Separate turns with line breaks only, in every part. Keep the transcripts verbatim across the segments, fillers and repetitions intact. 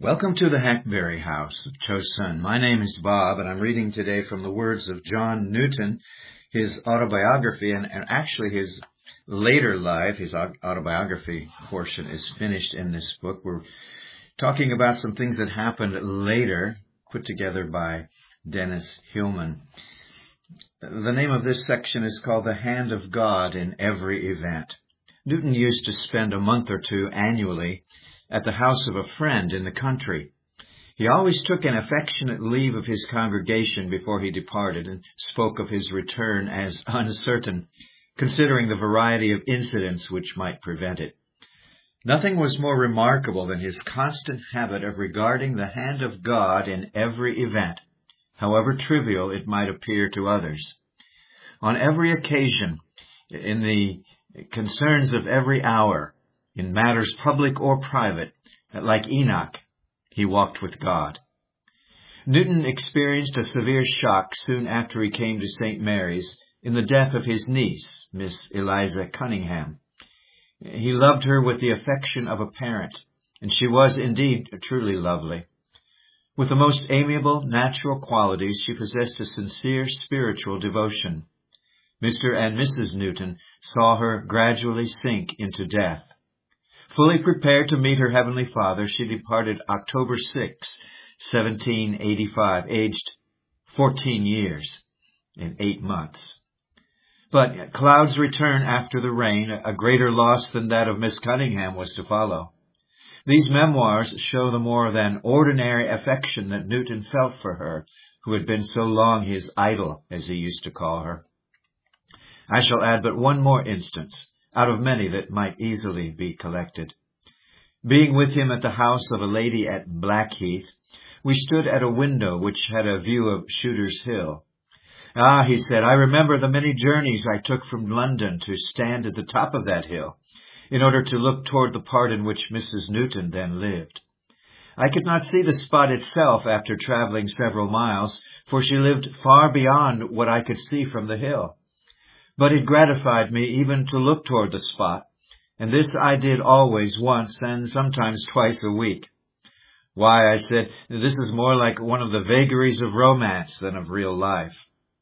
Welcome to the Hackberry House of Chosun. My name is Bob, and I'm reading today from the words of John Newton, his autobiography, and, and actually his later life. His autobiography portion is finished in this book. We're talking about some things that happened later, put together by Dennis Hillman. The name of this section is called The Hand of God in Every Event. Newton used to spend a month or two annually at the house of a friend in the country. He always took an affectionate leave of his congregation before he departed and spoke of his return as uncertain, considering the variety of incidents which might prevent it. Nothing was more remarkable than his constant habit of regarding the hand of God in every event, however trivial it might appear to others. On every occasion, in the concerns of every hour, in matters public or private, like Enoch, he walked with God. Newton experienced a severe shock soon after he came to Saint Mary's in the death of his niece, Miss Eliza Cunningham. He loved her with the affection of a parent, and she was indeed truly lovely. With the most amiable natural qualities, she possessed a sincere spiritual devotion. Mister and Missus Newton saw her gradually sink into death. Fully prepared to meet her Heavenly Father, she departed October sixth, seventeen eighty-five, aged fourteen years and eight months. But clouds return after the rain. A greater loss than that of Miss Cunningham was to follow. These memoirs show the more than ordinary affection that Newton felt for her, who had been so long his idol, as he used to call her. I shall add but one more instance, out of many that might easily be collected. Being with him at the house of a lady at Blackheath, we stood at a window which had a view of Shooter's Hill. Ah, he said, I remember the many journeys I took from London to stand at the top of that hill, in order to look toward the part in which Missus Newton then lived. I could not see the spot itself after traveling several miles, for she lived far beyond what I could see from the hill. But it gratified me even to look toward the spot, and this I did always once and sometimes twice a week. Why, I said, this is more like one of the vagaries of romance than of real life.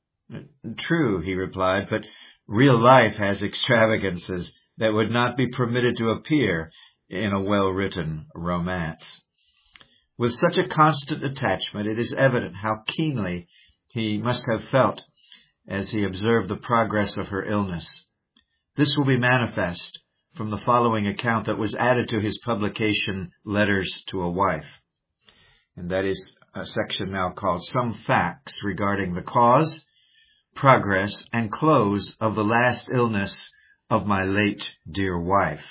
True, he replied, but real life has extravagances that would not be permitted to appear in a well-written romance. With such a constant attachment, it is evident how keenly he must have felt as he observed the progress of her illness. This will be manifest from the following account that was added to his publication, Letters to a Wife. And that is a section now called Some Facts Regarding the Cause, Progress, and Close of the Last Illness of My Late Dear Wife.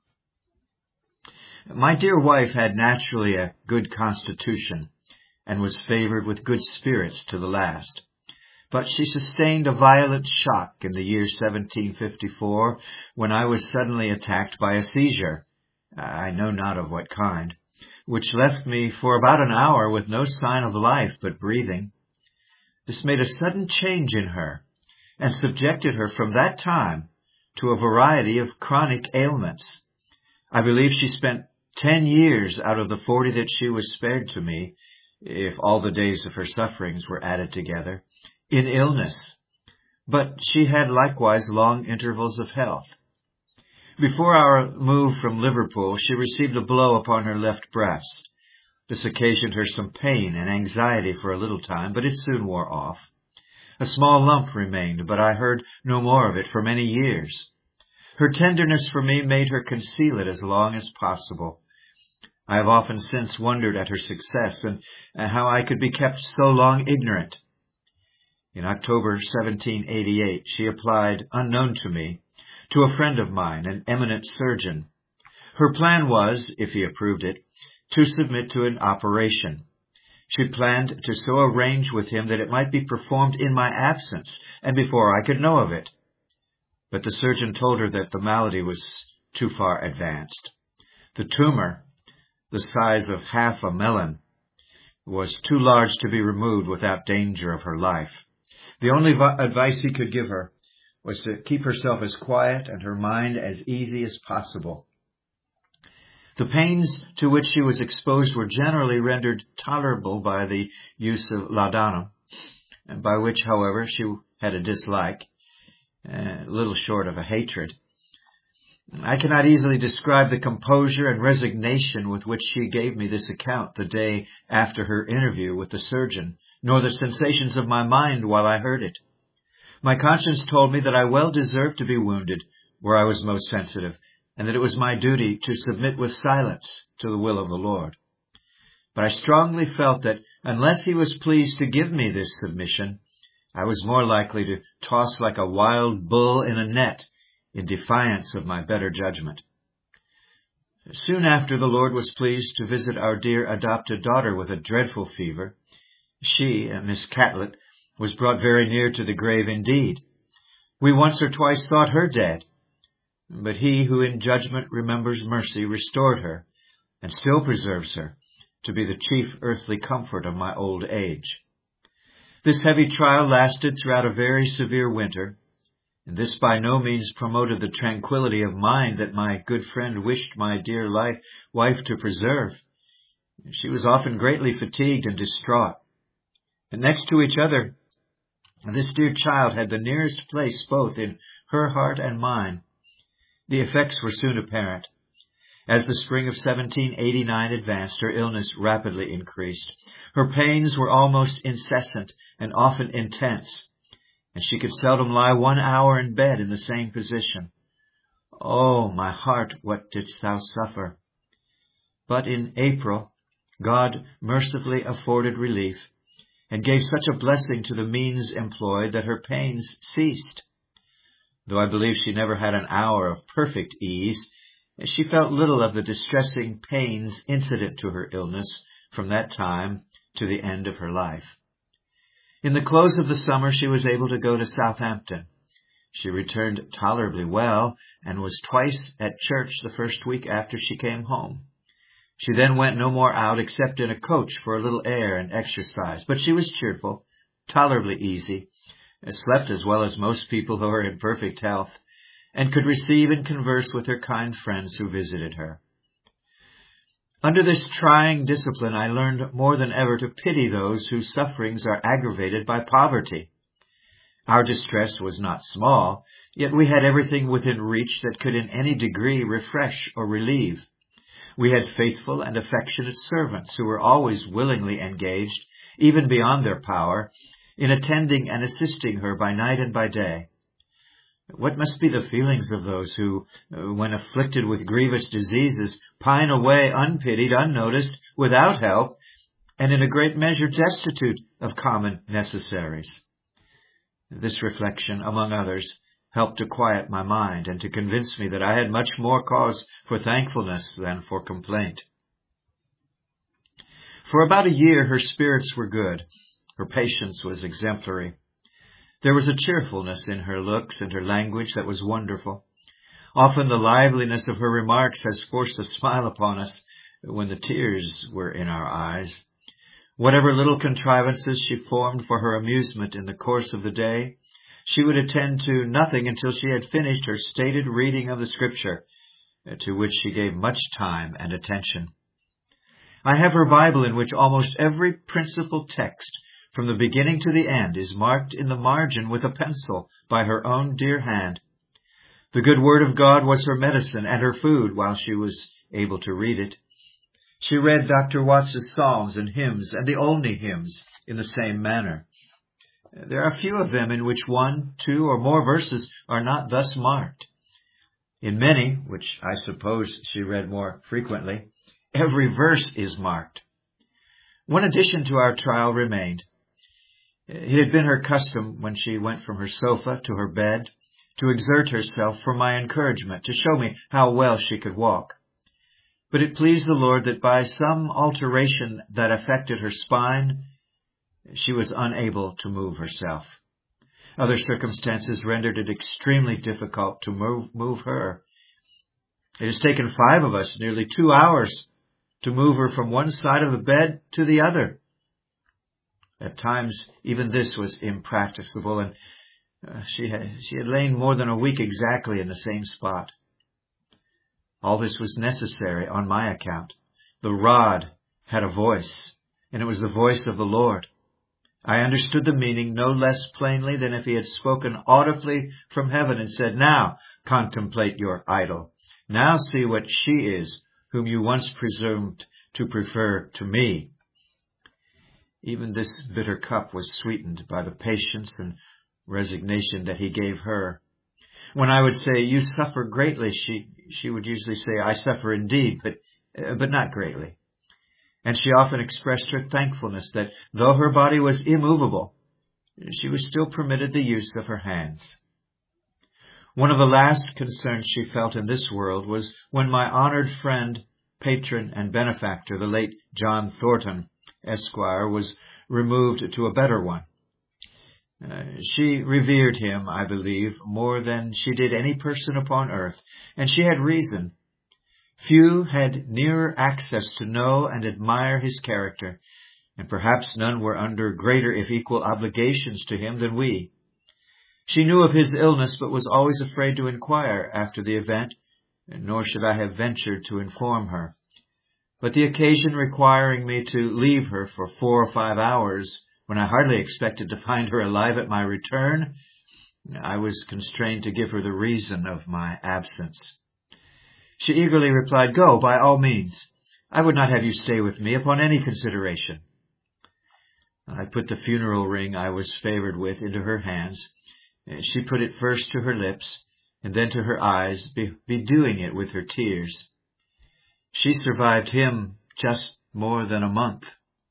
My dear wife had naturally a good constitution and was favored with good spirits to the last. But she sustained a violent shock in the year seventeen fifty-four when I was suddenly attacked by a seizure, I know not of what kind, which left me for about an hour with no sign of life but breathing. This made a sudden change in her and subjected her from that time to a variety of chronic ailments. I believe she spent ten years out of the forty that she was spared to me, if all the days of her sufferings were added together, in illness, but she had likewise long intervals of health. Before our move from Liverpool, she received a blow upon her left breast. This occasioned her some pain and anxiety for a little time, but it soon wore off. A small lump remained, but I heard no more of it for many years. Her tenderness for me made her conceal it as long as possible. I have often since wondered at her success and how I could be kept so long ignorant. In October seventeen eighty-eight, she applied, unknown to me, to a friend of mine, an eminent surgeon. Her plan was, if he approved it, to submit to an operation. She planned to so arrange with him that it might be performed in my absence and before I could know of it. But the surgeon told her that the malady was too far advanced. The tumor, the size of half a melon, was too large to be removed without danger of her life. The only vi- advice he could give her was to keep herself as quiet and her mind as easy as possible. The pains to which she was exposed were generally rendered tolerable by the use of laudanum, by which, however, she had a dislike, uh, little short of a hatred. I cannot easily describe the composure and resignation with which she gave me this account the day after her interview with the surgeon, nor the sensations of my mind while I heard it. My conscience told me that I well deserved to be wounded where I was most sensitive, and that it was my duty to submit with silence to the will of the Lord. But I strongly felt that unless he was pleased to give me this submission, I was more likely to toss like a wild bull in a net in defiance of my better judgment. Soon after, the Lord was pleased to visit our dear adopted daughter with a dreadful fever. She, Miss Catlett, was brought very near to the grave indeed. We once or twice thought her dead, but he who in judgment remembers mercy restored her, and still preserves her, to be the chief earthly comfort of my old age. This heavy trial lasted throughout a very severe winter, and this by no means promoted the tranquility of mind that my good friend wished my dear life, wife to preserve. She was often greatly fatigued and distraught. And next to each other, this dear child had the nearest place both in her heart and mine. The effects were soon apparent. As the spring of seventeen eighty-nine advanced, her illness rapidly increased. Her pains were almost incessant and often intense, and she could seldom lie one hour in bed in the same position. Oh, my heart, what didst thou suffer? But in April, God mercifully afforded relief, and gave such a blessing to the means employed that her pains ceased. Though I believe she never had an hour of perfect ease, she felt little of the distressing pains incident to her illness from that time to the end of her life. In the close of the summer, she was able to go to Southampton. She returned tolerably well, and was twice at church the first week after she came home. She then went no more out except in a coach for a little air and exercise, but she was cheerful, tolerably easy, slept as well as most people who are in perfect health, and could receive and converse with her kind friends who visited her. Under this trying discipline, I learned more than ever to pity those whose sufferings are aggravated by poverty. Our distress was not small, yet we had everything within reach that could in any degree refresh or relieve. We had faithful and affectionate servants who were always willingly engaged, even beyond their power, in attending and assisting her by night and by day. What must be the feelings of those who, when afflicted with grievous diseases, pine away unpitied, unnoticed, without help, and in a great measure destitute of common necessaries? This reflection, among others, helped to quiet my mind and to convince me that I had much more cause for thankfulness than for complaint. For about a year her spirits were good. Her patience was exemplary. There was a cheerfulness in her looks and her language that was wonderful. Often the liveliness of her remarks has forced a smile upon us when the tears were in our eyes. Whatever little contrivances she formed for her amusement in the course of the day, she would attend to nothing until she had finished her stated reading of the Scripture, to which she gave much time and attention. I have her Bible, in which almost every principal text, from the beginning to the end, is marked in the margin with a pencil by her own dear hand. The good Word of God was her medicine and her food while she was able to read it. She read Doctor Watts's Psalms and hymns and the Olney hymns in the same manner. There are few of them in which one, two, or more verses are not thus marked. In many, which I suppose she read more frequently, every verse is marked. One addition to our trial remained. It had been her custom, when she went from her sofa to her bed, to exert herself for my encouragement, to show me how well she could walk. But it pleased the Lord that by some alteration that affected her spine, she was unable to move herself. Other circumstances rendered it extremely difficult to move, move her. It has taken five of us nearly two hours to move her from one side of the bed to the other. At times, even this was impracticable, and uh, she had, she had lain more than a week exactly in the same spot. All this was necessary on my account. The rod had a voice, and it was the voice of the Lord. I understood the meaning no less plainly than if he had spoken audibly from heaven and said, "Now contemplate your idol. Now see what she is, whom you once presumed to prefer to me." Even this bitter cup was sweetened by the patience and resignation that he gave her. When I would say, "You suffer greatly," she, she would usually say, "I suffer indeed, but, uh, but not greatly." And she often expressed her thankfulness that though her body was immovable, she was still permitted the use of her hands. One of the last concerns she felt in this world was when my honored friend, patron, and benefactor, the late John Thornton, Esquire, was removed to a better one. Uh, she revered him, I believe, more than she did any person upon earth, and she had reason. Few had nearer access to know and admire his character, and perhaps none were under greater, if equal, obligations to him than we. She knew of his illness, but was always afraid to inquire after the event, nor should I have ventured to inform her. But the occasion requiring me to leave her for four or five hours, when I hardly expected to find her alive at my return, I was constrained to give her the reason of my absence. She eagerly replied, "Go, by all means. I would not have you stay with me upon any consideration." I put the funeral ring I was favored with into her hands. She put it first to her lips, and then to her eyes, bedewing it with her tears. She survived him just more than a month.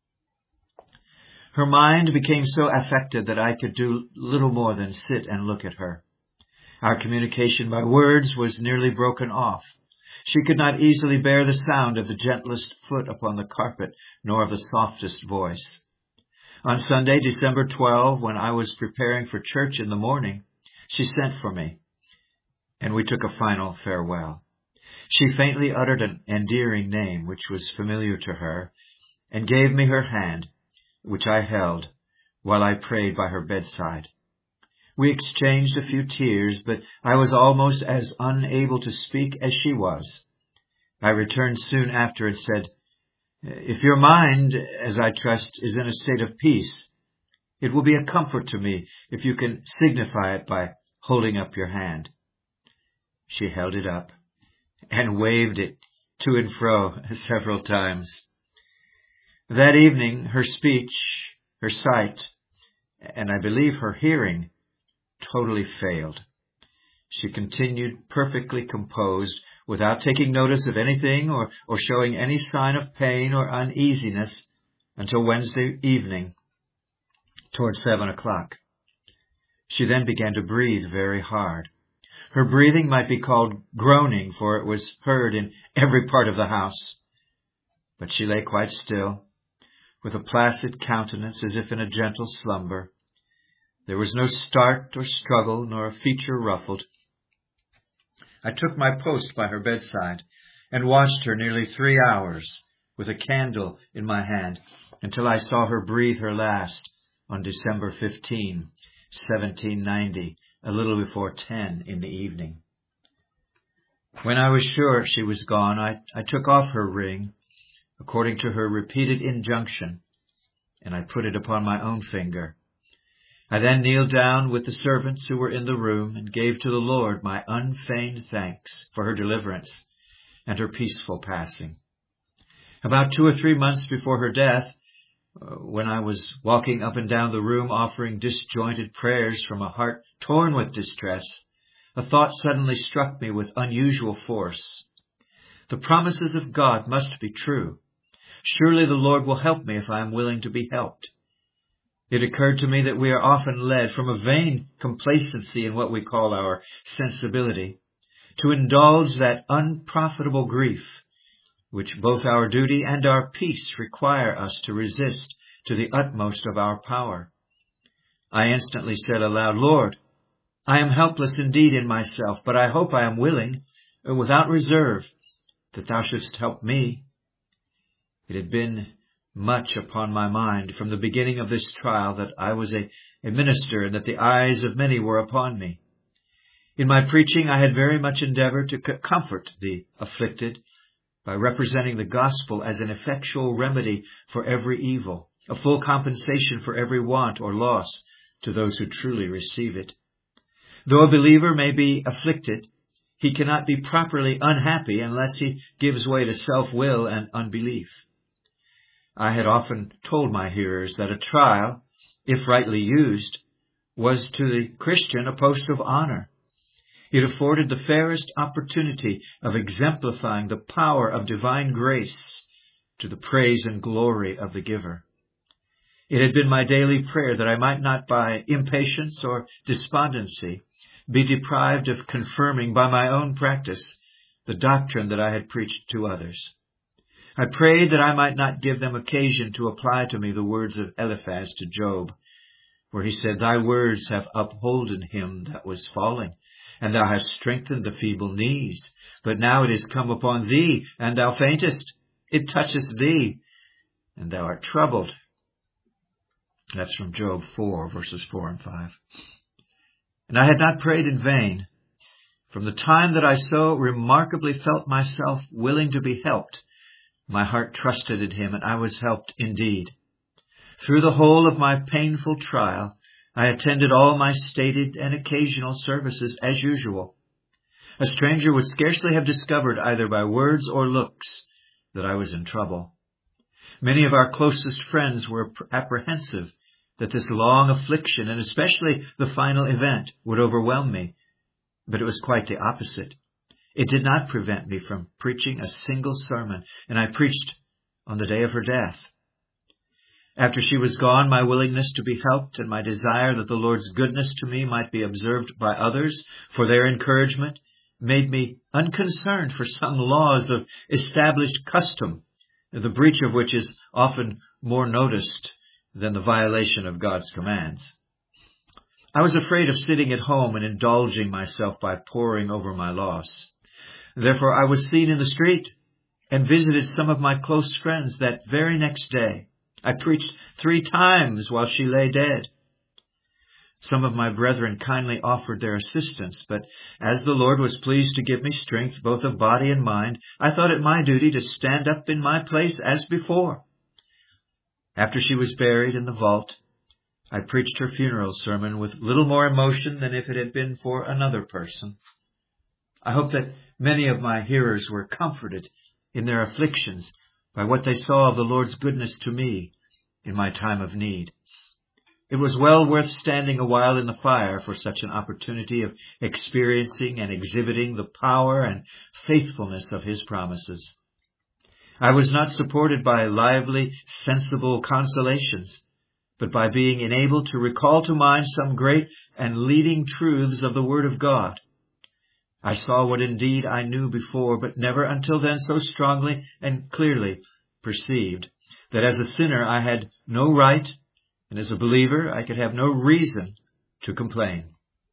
Her mind became so affected that I could do little more than sit and look at her. Our communication by words was nearly broken off. She could not easily bear the sound of the gentlest foot upon the carpet, nor of the softest voice. On Sunday, December twelfth, when I was preparing for church in the morning, she sent for me, and we took a final farewell. She faintly uttered an endearing name, which was familiar to her, and gave me her hand, which I held, while I prayed by her bedside. We exchanged a few tears, but I was almost as unable to speak as she was. I returned soon after and said, "If your mind, as I trust, is in a state of peace, it will be a comfort to me if you can signify it by holding up your hand." She held it up and waved it to and fro several times. That evening, her speech, her sight, and I believe her hearing, totally failed. She continued perfectly composed, without taking notice of anything or, or showing any sign of pain or uneasiness, until Wednesday evening, toward seven o'clock. She then began to breathe very hard. Her breathing might be called groaning, for it was heard in every part of the house. But she lay quite still, with a placid countenance as if in a gentle slumber. There was no start or struggle, nor a feature ruffled. I took my post by her bedside and watched her nearly three hours with a candle in my hand until I saw her breathe her last on December fifteenth, seventeen ninety, a little before ten in the evening. When I was sure she was gone, I, I took off her ring, according to her repeated injunction, and I put it upon my own finger. I then kneeled down with the servants who were in the room and gave to the Lord my unfeigned thanks for her deliverance and her peaceful passing. About two or three months before her death, when I was walking up and down the room offering disjointed prayers from a heart torn with distress, a thought suddenly struck me with unusual force. The promises of God must be true. Surely the Lord will help me if I am willing to be helped. It occurred to me that we are often led from a vain complacency in what we call our sensibility to indulge that unprofitable grief which both our duty and our peace require us to resist to the utmost of our power. I instantly said aloud, "Lord, I am helpless indeed in myself, but I hope I am willing, without reserve, that thou shouldst help me." It had been much upon my mind from the beginning of this trial that I was a, a minister and that the eyes of many were upon me.
In my preaching, I had very much endeavored to comfort the afflicted by representing the gospel as an effectual remedy for every evil, a full compensation for every want or loss to those who truly receive it. Though a believer may be afflicted, he cannot be properly unhappy unless he gives way to self-will and unbelief. I had often told my hearers that a trial, if rightly used, was to the Christian a post of honor. It afforded the fairest opportunity of exemplifying the power of divine grace to the praise and glory of the giver. It had been my daily prayer that I might not by impatience or despondency be deprived of confirming by my own practice the doctrine that I had preached to others. I prayed that I might not give them occasion to apply to me the words of Eliphaz to Job, where he said, "Thy words have upholden him that was falling, and thou hast strengthened the feeble knees. But now it is come upon thee, and thou faintest. It toucheth thee, and thou art troubled." That's from Job four, verses four and five. And I had not prayed in vain. From the time that I so remarkably felt myself willing to be helped, my heart trusted in him, and I was helped indeed. Through the whole of my painful trial, I attended all my stated and occasional services as usual. A stranger would scarcely have discovered, either by words or looks, that I was in trouble. Many of our closest friends were apprehensive that this long affliction, and especially the final event, would overwhelm me. But it was quite the opposite. It did not prevent me from preaching a single sermon, and I preached on the day of her death. After she was gone, my willingness to be helped and my desire that the Lord's goodness to me might be observed by others for their encouragement made me unconcerned for some laws of established custom, the breach of which is often more noticed than the violation of God's commands. I was afraid of sitting at home and indulging myself by poring over my loss. Therefore, I was seen in the street and visited some of my close friends that very next day. I preached three times while she lay dead. Some of my brethren kindly offered their assistance, but as the Lord was pleased to give me strength both of body and mind, I thought it my duty to stand up in my place as before. After she was buried in the vault, I preached her funeral sermon with little more emotion than if it had been for another person. I hope that many of my hearers were comforted in their afflictions by what they saw of the Lord's goodness to me in my time of need. It was well worth standing a while in the fire for such an opportunity of experiencing and exhibiting the power and faithfulness of His promises. I was not supported by lively, sensible consolations, but by being enabled to recall to mind some great and leading truths of the Word of God. I saw what indeed I knew before, but never until then so strongly and clearly perceived, that as a sinner I had no right, and as a believer I could have no reason to complain.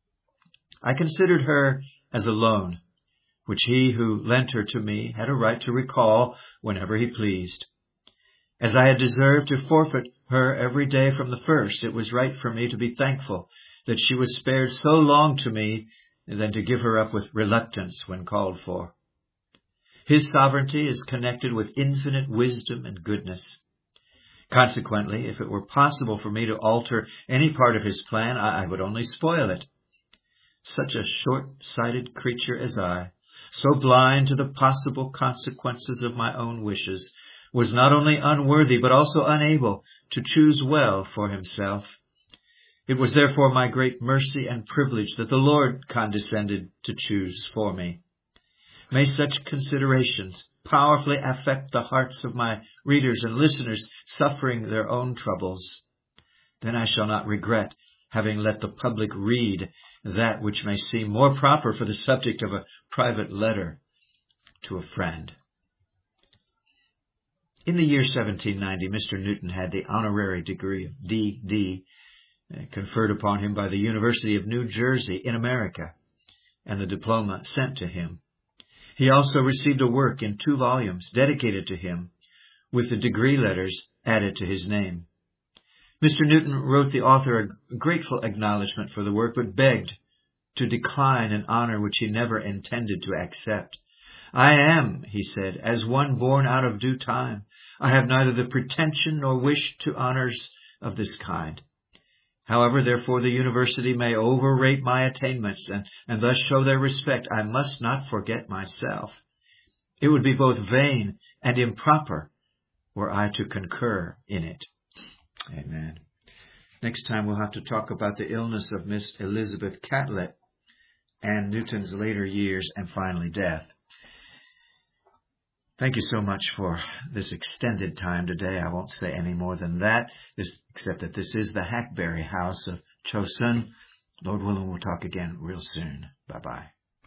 I considered her as a loan, which He who lent her to me had a right to recall whenever He pleased. As I had deserved to forfeit her every day from the first, it was right for me to be thankful that she was spared so long to me than to give her up with reluctance when called for. His sovereignty is connected with infinite wisdom and goodness. Consequently, if it were possible for me to alter any part of His plan, I would only spoil it. Such a short-sighted creature as I, so blind to the possible consequences of my own wishes, was not only unworthy but also unable to choose well for Himself. It was therefore my great mercy and privilege that the Lord condescended to choose for me. May such considerations powerfully affect the hearts of my readers and listeners suffering their own troubles. Then I shall not regret having let the public read that which may seem more proper for the subject of a private letter to a friend. In the year seventeen ninety, Mister Newton had the honorary degree of D D conferred upon him by the University of New Jersey in America, and the diploma sent to him. He also received a work in two volumes dedicated to him, with the degree letters added to his name. Mister Newton wrote the author a grateful acknowledgment for the work, but begged to decline an honor which he never intended to accept. I am, he said, as one born out of due time. I have neither the pretension nor wish to honors of this kind. However, therefore, the university may overrate my attainments and, and thus show their respect. I must not forget myself. It would be both vain and improper were I to concur in it. Amen. Next time we'll have to talk about the illness of Miss Elizabeth Catlett and Newton's later years and finally death. Thank you so much for this extended time today. I won't say any more than that, except that this is the Hackberry House of Chosun. Lord willing, we'll talk again real soon. Bye-bye.